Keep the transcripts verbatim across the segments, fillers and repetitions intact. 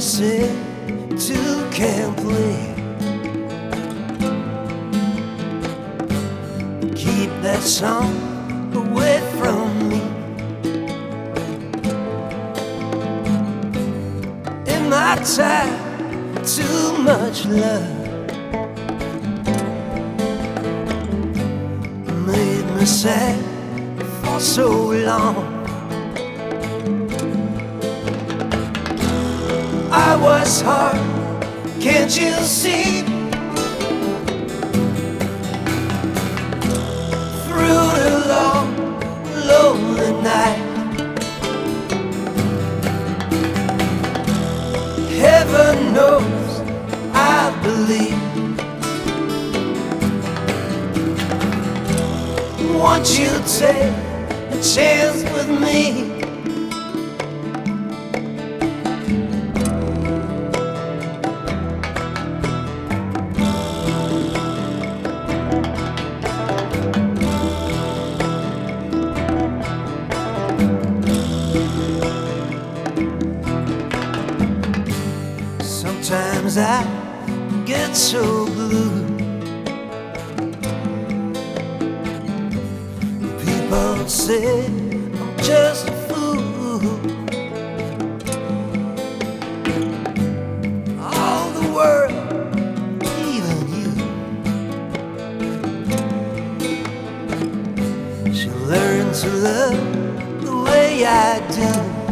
say two can't play. Keep that song away from me. In my time, too much love made me sad for so long. I was hard, can't you see? Through the long, lonely night, heaven knows I believe. Won't you take a chance with me? Sometimes I get so blue. People say I'm just a fool. All the world, even you, should learn to love the way I do.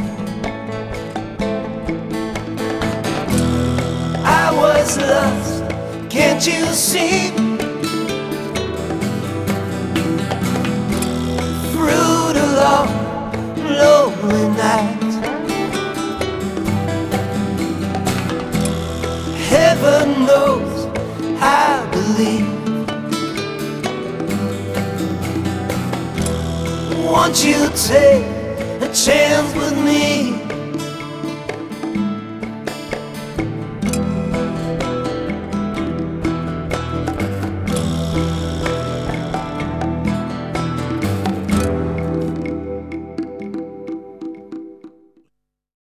I was lost, can't you see? Through the long, lonely night, heaven knows I believe. Won't you take a chance with me?